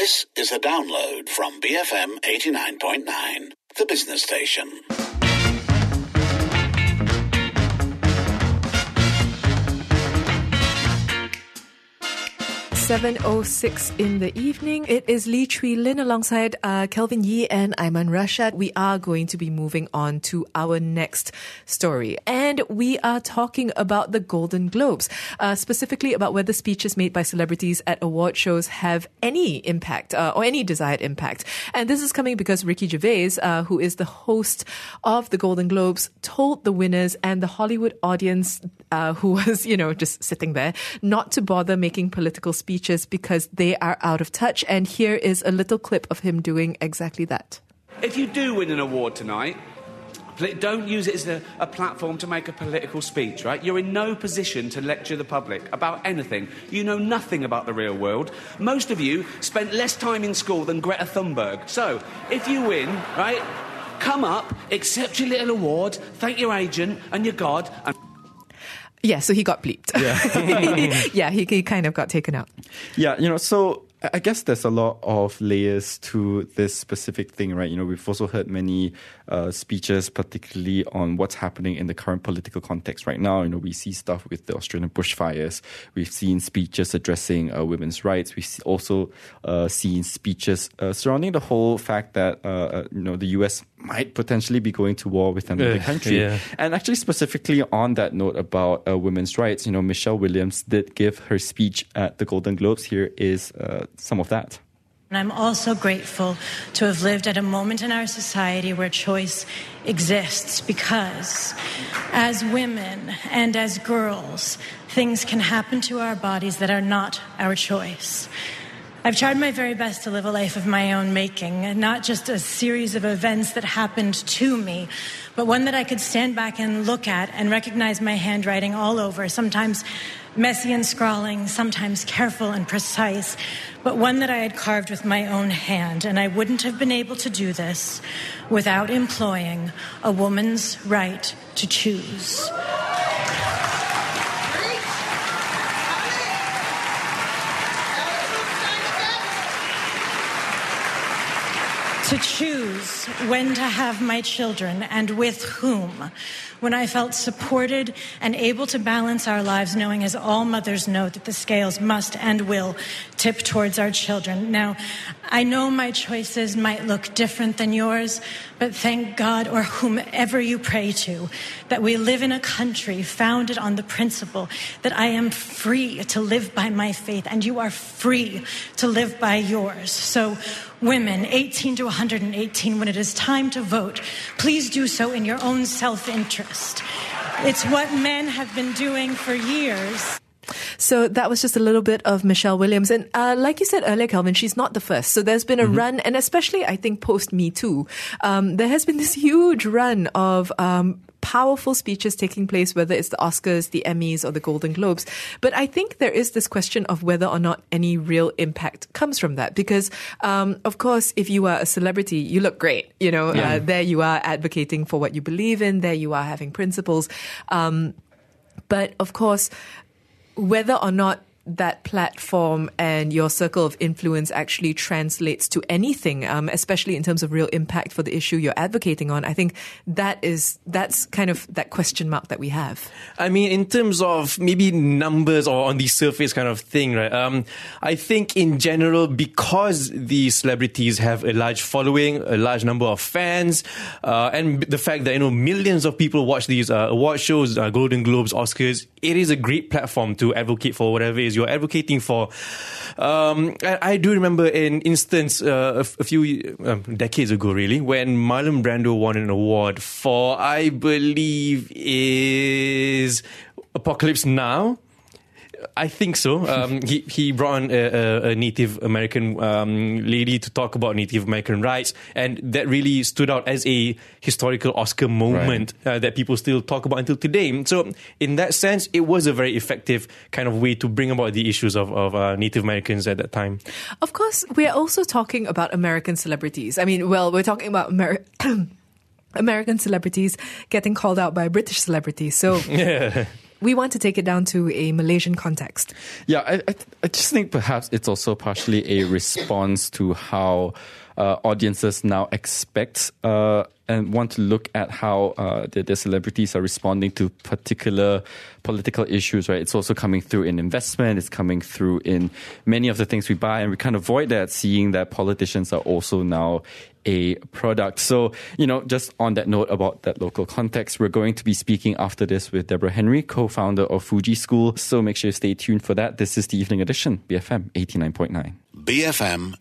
This is a download from BFM 89.9, the business station. 7:06 in the evening. It is Lee Chui Lin alongside Kelvin Yee and Aiman Rashad. We are going to be moving on to our next story. And we are talking about the Golden Globes, specifically about whether speeches made by celebrities at award shows have any impact or any desired impact. And this is coming because Ricky Gervais, who is the host of the Golden Globes, told the winners and the Hollywood audience who was, just sitting there, not to bother making political speeches because they are out of touch. And here is a little clip of him doing exactly that. If you do win an award tonight, don't use it as a platform to make a political speech, right? You're in no position to lecture the public about anything. You know nothing about the real world. Most of you spent less time in school than Greta Thunberg. So, if you win, right, come up, accept your little award, thank your agent and your God, and... Yeah, so he got bleeped. Yeah, yeah, he kind of got taken out. Yeah, so I guess there's a lot of layers to this specific thing, right? We've also heard many speeches, particularly on what's happening in the current political context right now. We see stuff with the Australian bushfires. We've seen speeches addressing women's rights. We've also seen speeches surrounding the whole fact that, the US might potentially be going to war with another country. Yeah. And actually specifically on that note about women's rights, Michelle Williams did give her speech at the Golden Globes. Here is some of that. And I'm also grateful to have lived at a moment in our society where choice exists, because as women and as girls, things can happen to our bodies that are not our choice. I've tried my very best to live a life of my own making, and not just a series of events that happened to me, but one that I could stand back and look at and recognize my handwriting all over, sometimes messy and scrawling, sometimes careful and precise, but one that I had carved with my own hand. And I wouldn't have been able to do this without employing a woman's right to choose. To choose when to have my children and with whom, when I felt supported and able to balance our lives, knowing, as all mothers know, that the scales must and will tip towards our children. Now, I know my choices might look different than yours, but thank God, or whomever you pray to, that we live in a country founded on the principle that I am free to live by my faith and you are free to live by yours. So, women 18 to 118, when it is time to vote, please do so in your own self-interest. It's what men have been doing for years. So that was just a little bit of Michelle Williams. And like you said earlier, Kelvin, she's not the first. So there's been a run, and especially, I think, post-Me Too, there has been this huge run of powerful speeches taking place, whether it's the Oscars, the Emmys, or the Golden Globes. But I think there is this question of whether or not any real impact comes from that. Because, of course, if you are a celebrity, you look great. There you are advocating for what you believe in. There you are having principles. But, of course, whether or not that platform and your circle of influence actually translates to anything, especially in terms of real impact for the issue you're advocating on, I think that's kind of that question mark that we have. I mean, in terms of maybe numbers or on the surface kind of thing, right? I think in general, because these celebrities have a large following, a large number of fans, and the fact that, millions of people watch these award shows, Golden Globes, Oscars, it is a great platform to advocate for whatever it is you're advocating for. I do remember an instance a few decades ago, really, when Marlon Brando won an award for, I believe, is Apocalypse Now. I think so. He brought on a Native American lady to talk about Native American rights, and that really stood out as a historical Oscar moment that people still talk about until today. So in that sense, it was a very effective kind of way to bring about the issues of Native Americans at that time. Of course, we're also talking about American celebrities. I mean, we're talking about American celebrities getting called out by British celebrities. So... Yeah. we want to take it down to a Malaysian context. Yeah, I just think perhaps it's also partially a response to how audiences now expect and want to look at how the celebrities are responding to particular political issues, right? It's also coming through in investment, it's coming through in many of the things we buy, and we can't avoid that, seeing that politicians are also now a product. So, just on that note about that local context, we're going to be speaking after this with Deborah Henry, co-founder of Fuji School. So make sure you stay tuned for that. This is the Evening Edition, BFM 89.9. BFM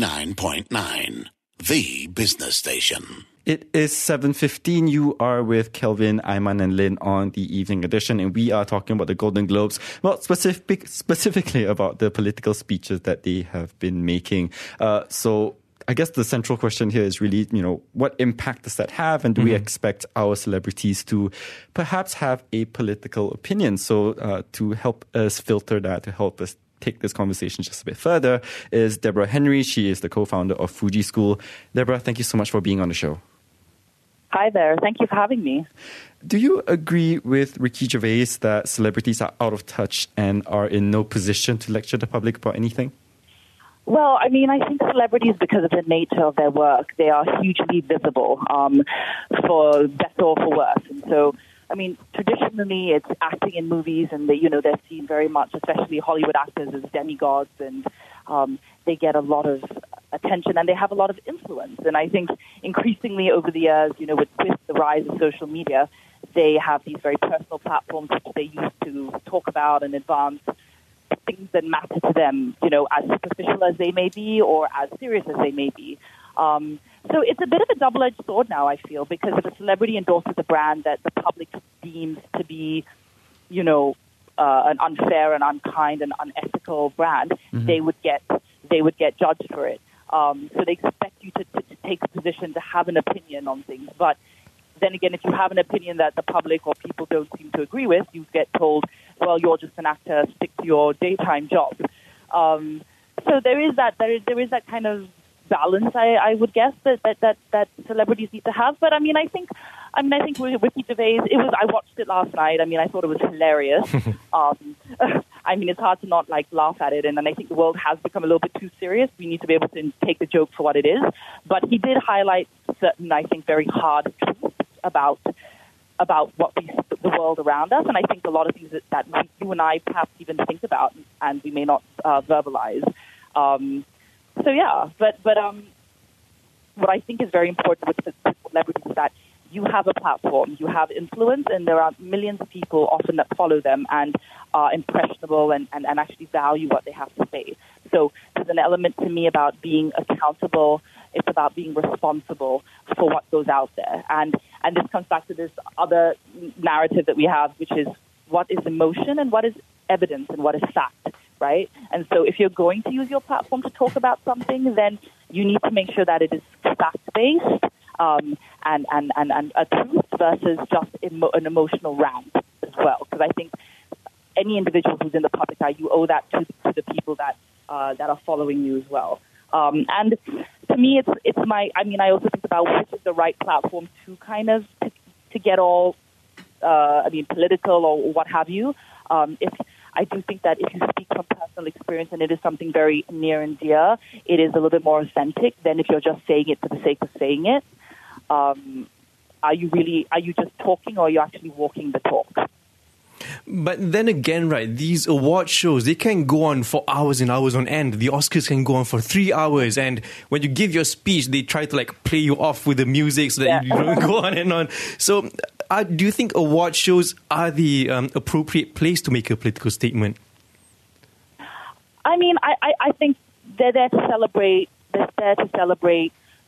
89.9, the business station. It is 7:15. You are with Kelvin, Ayman and Lynn on the Evening Edition, and we are talking about the Golden Globes, well, specifically about the political speeches that they have been making. So I guess the central question here is really, what impact does that have? And do we expect our celebrities to perhaps have a political opinion? So to help us filter that, to help us take this conversation just a bit further, is Deborah Henry. She is the co-founder of Fuji School. Deborah, thank you so much for being on the show. Hi there. Thank you for having me. Do you agree with Ricky Gervais that celebrities are out of touch and are in no position to lecture the public about anything? Well, I think celebrities, because of the nature of their work, they are hugely visible, for better or for worse. And so, traditionally it's acting in movies, and they're seen very much, especially Hollywood actors, as demigods, and they get a lot of attention and they have a lot of influence. And I think increasingly over the years, with the rise of social media, they have these very personal platforms which they use to talk about and advance things that matter to them, as superficial as they may be or as serious as they may be. So it's a bit of a double-edged sword now, I feel, because if a celebrity endorses a brand that the public deems to be, an unfair and unkind and unethical brand, they would get judged for it. So they expect you to take a position, to have an opinion on things. But then again, if you have an opinion that the public or people don't seem to agree with, you get told, well, you're just an actor, stick to your daytime job. So there is that kind of balance, I would guess, that celebrities need to have. But I think with Ricky Gervais, I watched it last night. I thought it was hilarious. It's hard to not laugh at it, and I think the world has become a little bit too serious. We need to be able to take the joke for what it is. But he did highlight certain, I think, very hard truths about what the world around us, and I think a lot of things that you and I perhaps even think about and we may not verbalize. So yeah, but what I think is very important with celebrities is that you have a platform, you have influence, and there are millions of people often that follow them and are impressionable and actually value what they have to say. So there's an element to me about being accountable. It's about being responsible for what goes out there. And this comes back to this other narrative that we have, which is what is emotion and what is evidence and what is fact, right? And so if you're going to use your platform to talk about something, then you need to make sure that it is fact-based and a truth versus just an emotional rant as well. Because I think any individual who's in the public eye, you owe that to the people that are following you as well. And to me, it's my. I also think about which is the right platform to kind of to get all, political or what have you. If I do think that if you speak from personal experience and it is something very near and dear, it is a little bit more authentic than if you're just saying it for the sake of saying it. Are you just talking, or are you actually walking the talk? But then again, right, these award shows, they can go on for hours and hours on end. The Oscars can go on for 3 hours. And when you give your speech, they try to play you off with the music so that you don't go on and on. So do you think award shows are the appropriate place to make a political statement? I think they're there to celebrate. They're there to celebrate,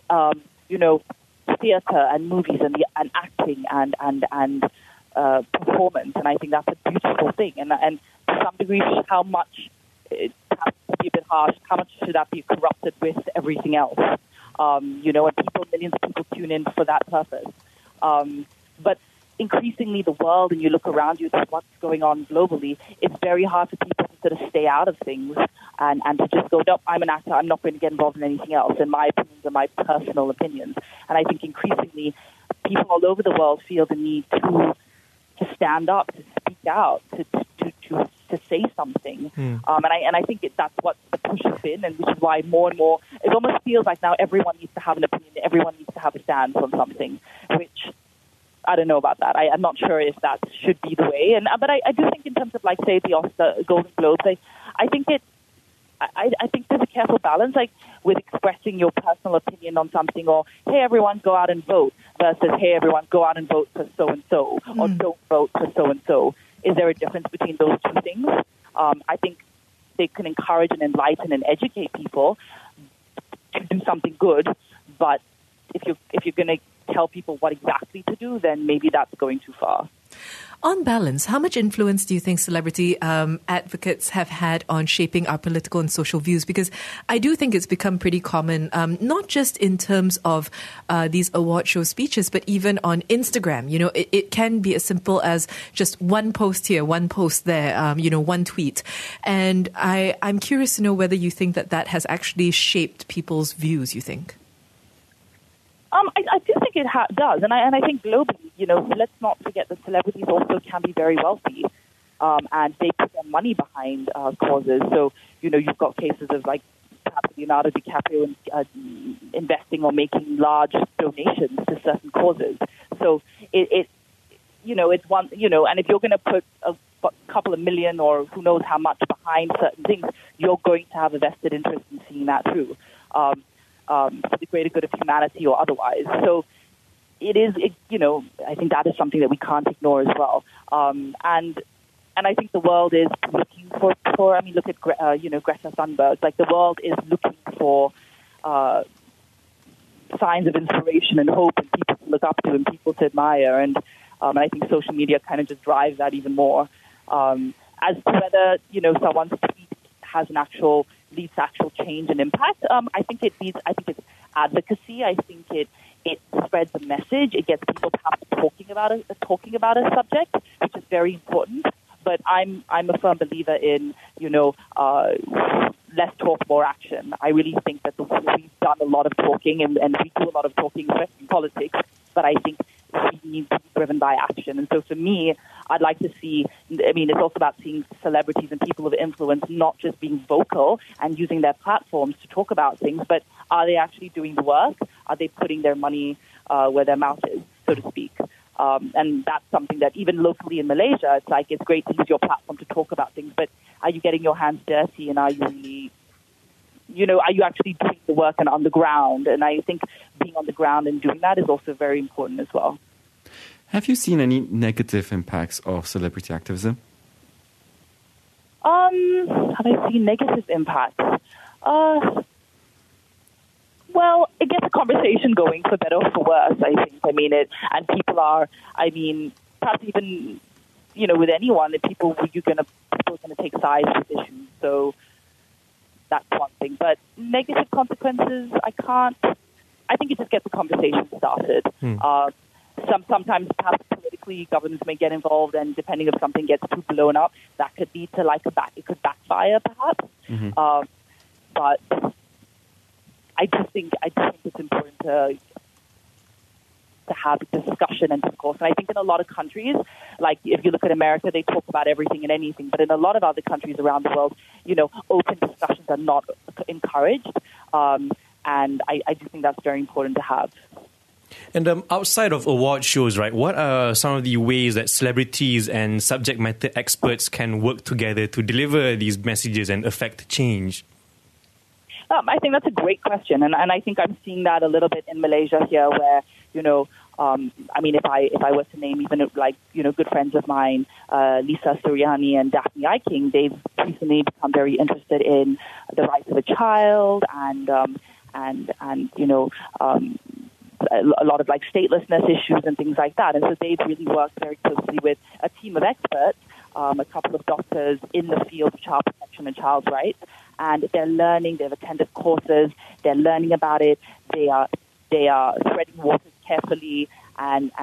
theater and movies and acting and performance, and I think that's a beautiful thing. And to some degree, how much it has to be a bit harsh. How much should that be corrupted with everything else? And millions of people tune in for that purpose. But increasingly, the world, and you look around you at what's going on globally, it's very hard for people to sort of stay out of things and to just go, no, I'm an actor, I'm not going to get involved in anything else, and my opinions are my personal opinions. And I think increasingly, people all over the world feel the need to stand up, to speak out, to say something. And I think that's what the push has been, and which is why more and more, it almost feels like now everyone needs to have an opinion, everyone needs to have a stance on something, which I don't know about that. I'm not sure if that should be the way. But I do think in terms of, like, say, the Oscar, Golden Globes, I think there's a careful balance, like, with expressing your personal opinion on something, or, hey, everyone, go out and vote, versus, hey, everyone, go out and vote for so-and-so, or don't vote for so-and-so. Is there a difference between those two things? I think they can encourage and enlighten and educate people to do something good, but if you're going to tell people what exactly to do, then maybe that's going too far. On balance, how much influence do you think celebrity advocates have had on shaping our political and social views? Because I do think it's become pretty common, not just in terms of these award show speeches, but even on Instagram. You know, it can be as simple as just one post here, one post there, one tweet. And I'm curious to know whether you think that has actually shaped people's views, you think? I do think it does, and I think globally, let's not forget that celebrities also can be very wealthy, and they put their money behind causes. So, you've got cases of, like, perhaps Leonardo DiCaprio investing or making large donations to certain causes. So it's one, and if you're going to put a couple of million or who knows how much behind certain things, you're going to have a vested interest in seeing that through. For the greater good of humanity or otherwise. So I think that is something that we can't ignore as well. And I think the world is looking for look at, Greta Thunberg. Like, the world is looking for signs of inspiration and hope and people to look up to and people to admire. And I think social media kind of just drives that even more. As to whether, someone's tweet has leads to actual change and impact. I think it's advocacy. I think it spreads a message. It gets people perhaps talking about a subject, which is very important. But I'm a firm believer in less talk, more action. I really think that we've done a lot of talking and we do a lot of talking, especially in politics. But I think we need to be driven by action. And so for me, I'd like to see, it's also about seeing celebrities and people of influence not just being vocal and using their platforms to talk about things, but are they actually doing the work? Are they putting their money where their mouth is, so to speak? And that's something that even locally in Malaysia, it's great to use your platform to talk about things, but are you getting your hands dirty, and are you really, are you actually doing the work and on the ground? And I think being on the ground and doing that is also very important as well. Have you seen any negative impacts of celebrity activism? Have I seen negative impacts? Well, it gets a conversation going, for better or for worse, I think. And people are, perhaps even, with anyone, people are going to take sides with issues. So that's one thing. But negative consequences, I think it just gets the conversation started. Sometimes perhaps politically governments may get involved, and depending if something gets too blown up, that could lead to it could backfire perhaps. But I just think it's important to have discussion and discourse. And I think in a lot of countries, like if you look at America, they talk about everything and anything. But in a lot of other countries around the world, open discussions are not encouraged. And I do think that's very important to have. And outside of award shows, right, what are some of the ways that celebrities and subject matter experts can work together to deliver these messages and affect change? I think that's a great question, and I think I'm seeing that a little bit in Malaysia here, where if I were to name even good friends of mine, Lisa Suryani and Daphne Eiking, they've recently become very interested in the rights of a child and a lot of statelessness issues and things like that. And so they've really worked very closely with a team of experts, a couple of doctors in the field of child protection and child rights. And they're learning, they've attended courses, they're learning about it, they are treading waters carefully, but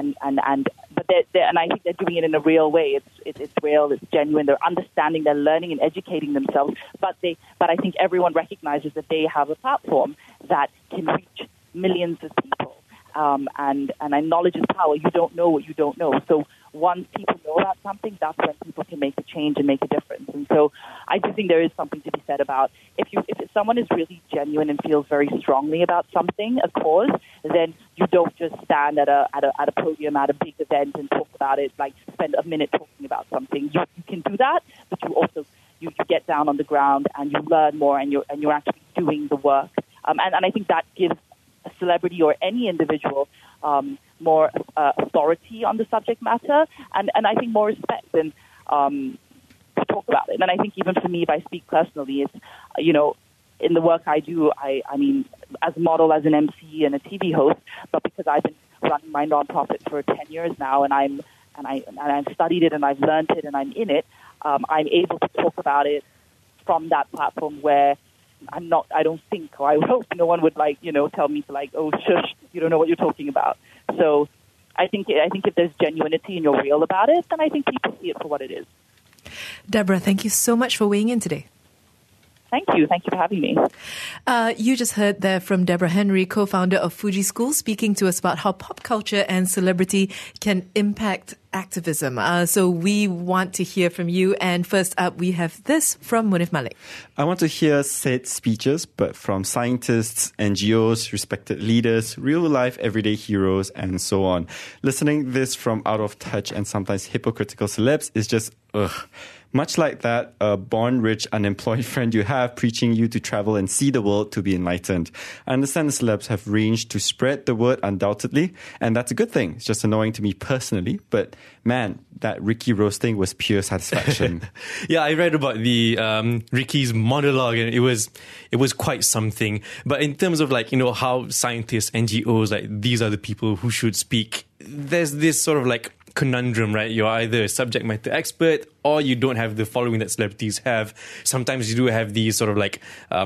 I think they're doing it in a real way. It's real, it's genuine, they're understanding, they're learning and educating themselves, but I think everyone recognizes that they have a platform that can reach millions of people. And knowledge is power. You don't know what you don't know. So once people know about something, that's when people can make a change and make a difference. And so I do think there is something to be said about if someone is really genuine and feels very strongly about something, a cause, then you don't just stand at a podium at a big event and talk about it, like spend a minute talking about something. You can do that, but you also you get down on the ground and you learn more, and you're actually doing the work. And I think that gives a celebrity or any individual more authority on the subject matter, and I think more respect and to talk about it. And I think even for me, if I speak personally, it's in the work I do, I mean, as a model, as an MC and a TV host, but because I've been running my nonprofit for 10 years now, and I've studied it and I've learned it and I'm in it, I'm able to talk about it from that platform where I don't think, or I hope no one would tell me to oh, shush, you don't know what you're talking about. So I think if there's genuinity and you're real about it, then I think people see it for what it is. Deborah, thank you so much for weighing in today. Thank you. Thank you for having me. You just heard there from Deborah Henry, co-founder of Fuji School, speaking to us about how pop culture and celebrity can impact activism. So we want to hear from you. And first up, we have this from Munif Malik. I want to hear said speeches, but from scientists, NGOs, respected leaders, real-life everyday heroes, and so on. Listening this from out-of-touch and sometimes hypocritical celebs is just, ugh. Much like that born rich, unemployed friend you have preaching you to travel and see the world to be enlightened. I understand the celebs have range to spread the word undoubtedly, and that's a good thing. It's just annoying to me personally, but man, that Ricky roasting was pure satisfaction. Yeah, I read about the Ricky's monologue, and it was quite something. But in terms of how scientists, NGOs, these are the people who should speak, there's this sort of conundrum, right? You're either a subject matter expert or you don't have the following that celebrities have. Sometimes you do have these sort of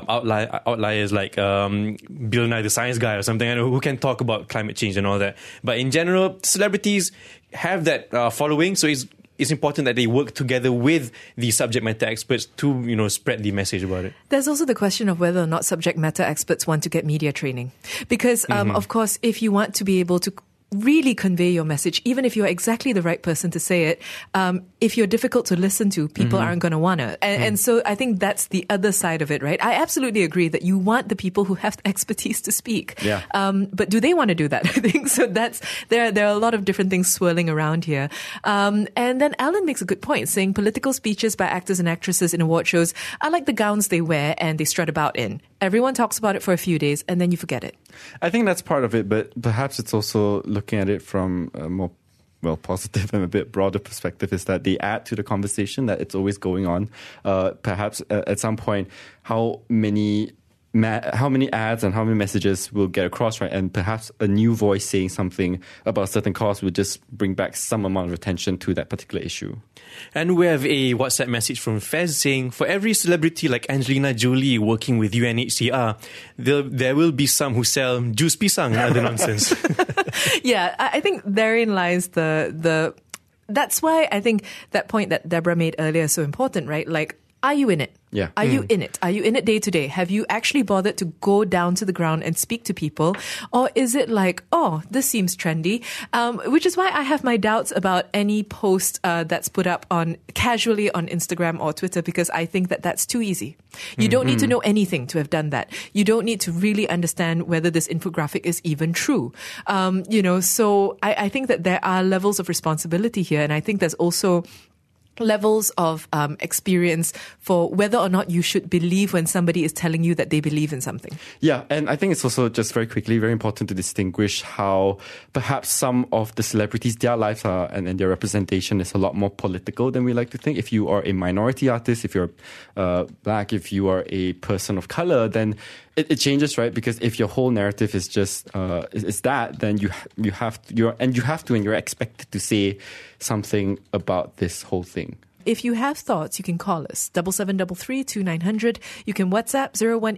outliers like Bill Nye the Science Guy or something, who can talk about climate change and all that. But in general, celebrities have that following, so it's important that they work together with the subject matter experts to, spread the message about it. There's also the question of whether or not subject matter experts want to get media training. Because, of course, if you want to be able to really convey your message, even if you're exactly the right person to say it, if you're difficult to listen to, people aren't going to want to. And so I think that's the other side of it, right? I absolutely agree that you want the people who have the expertise to speak. Yeah. But do they want to do that? I think so. There are a lot of different things swirling around here. And then Alan makes a good point, saying political speeches by actors and actresses in award shows are like the gowns they wear and they strut about in. Everyone talks about it for a few days and then you forget it. I think that's part of it, but perhaps it's also looking at it from a more positive and a bit broader perspective, is that they add to the conversation that it's always going on. Perhaps at some point, how many ads and how many messages will get across, right? And perhaps a new voice saying something about a certain cause will just bring back some amount of attention to that particular issue. And we have a WhatsApp message from Fez saying, for every celebrity like Angelina Jolie working with UNHCR, there will be some who sell juice pisang and other nonsense. Yeah, I think therein lies that's why I think that point that Deborah made earlier is so important, right? Are you in it? Yeah. Are you in it? Are you in it day to day? Have you actually bothered to go down to the ground and speak to people? Or is it oh, this seems trendy? Which is why I have my doubts about any post that's put up casually on Instagram or Twitter, because I think that's too easy. You don't need to know anything to have done that. You don't need to really understand whether this infographic is even true. So I think that there are levels of responsibility here. And I think there's also levels of experience for whether or not you should believe when somebody is telling you that they believe in something. Yeah, and I think it's also just very quickly very important to distinguish how perhaps some of the celebrities, their lives are and their representation is a lot more political than we like to think. If you are a minority artist, if you're black, if you are a person of color, then it changes, right? Because if your whole narrative is just is that, then you have to and you're expected to say something about this whole thing. If you have thoughts, you can call us 7733 2900. You can WhatsApp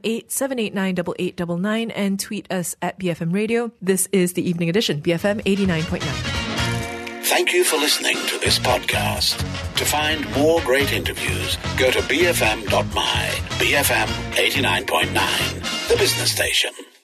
018-789-8899 and tweet us at BFM Radio. This is the Evening Edition, BFM 89.9. Thank you for listening to this podcast. To find more great interviews, go to bfm.my. BFM 89.9, the business station.